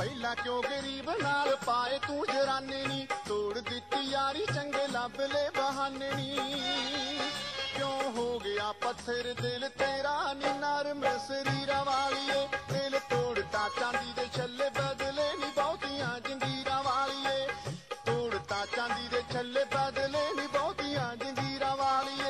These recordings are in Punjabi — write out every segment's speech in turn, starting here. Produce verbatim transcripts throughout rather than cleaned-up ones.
ਪਹਿਲਾਂ ਕਿਉਂ ਗਰੀਬ ਨਾਲ ਪਾਏ ਤੂੰ ਜਰਾਨੇ ਨੀ, ਤੋੜ ਦਿੱਤੀ ਯਾਰੀ ਚੰਗੇ ਲੱਭ ਲੈ ਬਹਾਨੇ ਨੀ। ਕਿਉਂ ਹੋ ਗਿਆ ਪੱਥਰ ਦਿਲ ਤੇਰਾ ਨੀ ਨਰਮ ਸਰੀਰਾਂ ਵਾਲੀਏ, ਦਿਲ ਤੋੜਤਾ ਚਾਂਦੀ ਦੇ ਛੱਲੇ ਬਦਲੇ ਨੀ ਬਹੁਤੀਆਂ ਜੰਗੀਰਾਂ ਵਾਲੀਏ, ਤੋੜਤਾ ਚਾਂਦੀ ਦੇ ਛੱਲੇ ਬਦਲੇ ਨੀ ਬਹੁਤੀਆਂ ਜੰਗੀਰਾਂ ਵਾਲੀਏ।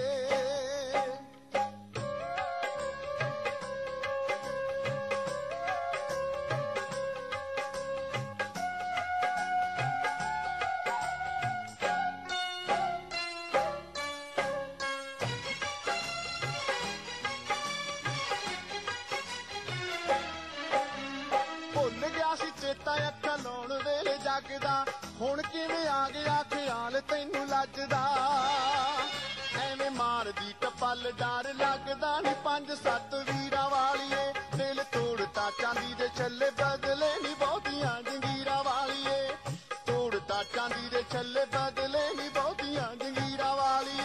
ਭੁੱਲ ਗਿਆ ਸੀ ਚੇਤਾ ਅੱਖਾਂ ਲਾਉਣ ਵੇਲੇ ਜਗਦਾ, ਹੁਣ ਕਿਵੇਂ ਆ ਗਿਆ ਖਿਆਲ ਤੈਨੂੰ ਲੱਜਦਾ। ਐਵੇਂ ਮਾਰਦੀ ਟਪਲ ਡਰ ਲੱਗਦਾ ਨੀ ਪੰਜ ਸੱਤ ਵੀਰਾਂ ਵਾਲੀਏ, ਦਿਲ ਤੋੜਤਾ ਚਾਂਦੀ ਦੇ ਛੱਲੇ ਬਦਲੇ ਨੀ ਬਹੁਤੀਆਂ ਜੰਗੀਰਾਂ ਵਾਲੀਏ, ਤੋੜਤਾ ਚਾਂਦੀ ਦੇ ਛੱਲੇ ਬਦਲੇ ਨੀ ਬਹੁਤੀਆਂ ਜੰਗੀਰਾਂ ਵਾਲੀਏ।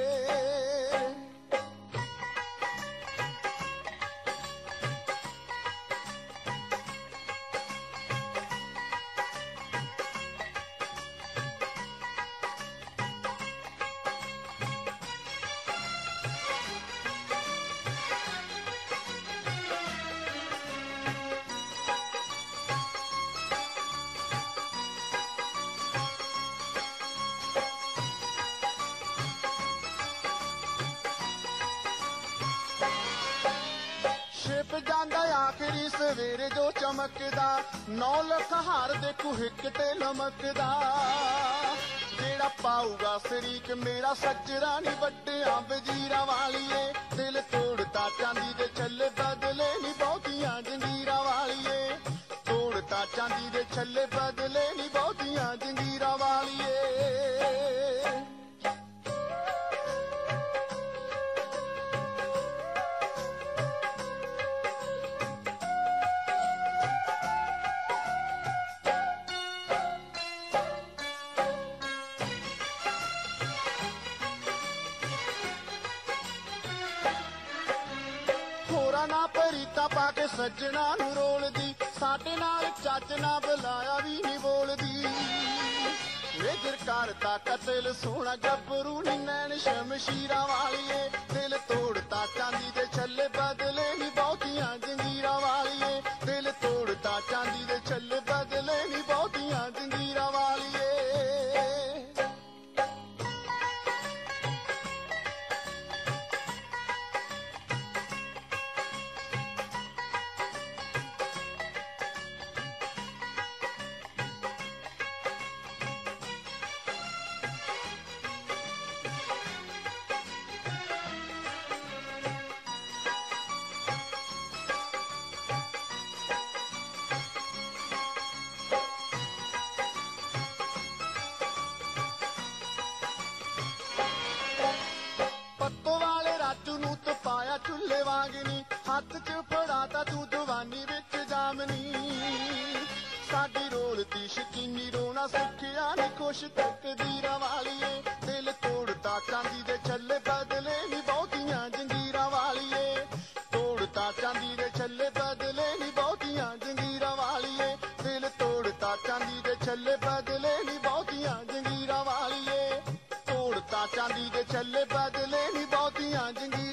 ਛਿਪ ਜਾਂਦਾ ਆਖਰੀ ਸਵੇਰੇ ਜੋ ਚਮਕਦਾ, ਨੌ ਲੱਖ ਹਾਰ ਦੇਖੂ ਹਿੱਕ ਤੇ ਲਮਕਦਾ। ਜਿਹੜਾ ਪਾਊਗਾ ਸ਼ਰੀਕ ਮੇਰਾ ਸੱਜਰਾ ਨੀ ਵੱਡਿਆਂ ਵਜ਼ੀਰਾਂ ਵਾਲੀਏ, ਦਿਲ ਤੋੜਤਾ ਚਾਂਦੀ ਦੇ ਛੱਲੇ ਬਦਲੇ ਨੀ ਬਹੁਤੀਆਂ ਜੰਗੀਰਾਂ ਵਾਲੀਏ, ਤੋੜਤਾ ਚਾਂਦੀ ਦੇ ਛੱਲੇ ਬਦਲੇ ਨੀ ਬਹੁਤੀਆਂ ਜੰਗੀਰਾਂ ਵਾਲੀਏ। ਹੋਰਾਂ ਨਾ ਪਰੀਤਾ ਪਾ ਕੇ ਸੱਜਣਾ ਨੂੰ ਰੋਲਦੀ, ਸਾਡੇ ਨਾਲ ਚੱਜ ਨਾ ਬੁਲਾਇਆ ਵੀ ਨੀ ਬੋਲਦੀ। ਮੇਜਰ ਕਰਤਾ ਕਤਲ ਸੋਹਣਾ ਗੱਭਰੂ ਨੀ ਨੈਣ ਸ਼ਮਸ਼ੀਰਾਂ ਵਾਲੀਏ, ਦਿਲ ਤੋੜਤਾ ਚਾਂਦੀ ਦੇ ਛੱਲੇ ਬਦਲੇ ਨੀ ਬਹੁਤੀਆਂ ਜੰਗੀਰਾਂ ਵਾਲੀਏ, ਦਿਲ ਤੋੜਤਾ ਚਾਂਦੀ ਦੇ ਛੱਲੇ ਬਦਲੇ ਨੀ ਬਹੁਤੀਆਂ ਜੰਗੀਰਾਂ ਵਾਲੀਏ। ਪੱਤੋ ਵਾਲੇ ਰਾਜੂ ਨੂੰ ਤਪਾਇਆ ਚੁੱਲ੍ਹੇ ਵਾਂਗਨੀ, ਹੱਥ 'ਚ ਫੜਾਤਾ ਤੂੰ ਦੀਵਾਨੀ ਵਿੱਚ ਜਾਮਨੀ। ਸਾਡੀ ਰੋਲਦੀ ਸ਼ਕੀਨੀ ਰੋਣਾ ਸਿੱਖਿਆ ਨੀ ਖੁਸ਼ ਤਕਦੀਰਾਂ ਵਾਲੀਏ, ਦਿਲ ਤੋੜਤਾ ਚਾਂਦੀ ਦੇ ਛੱਲੇ ਬਦਲੇ ਨੀ ਬਹੁਤੀਆਂ ਜੰਗੀਰਾਂ ਵਾਲੀਏ, ਤੋੜਤਾ ਚਾਂਦੀ ਦੇ ਛੱਲੇ ਬਦਲੇ ਨੀ ਬਹੁਤੀਆਂ ਜੰਗੀਰਾਂ ਵਾਲੀਏ, ਦਿਲ ਤੋੜਤਾ ਚਾਂਦੀ ਦੇ ਛੱਲੇ ਬਦਲੇ ਨੀ ਬਹੁਤੀਆਂ ਜੰਗੀਰਾਂ ਵਾਲੀਏ, ਤੋੜਤਾ ਚਾਂਦੀ ਦੇ ਛੱਲੇ ਬਦਲੇ ਨੀ ਬਹੁਤੀਆਂ ਜੰਗੀਰਾਂ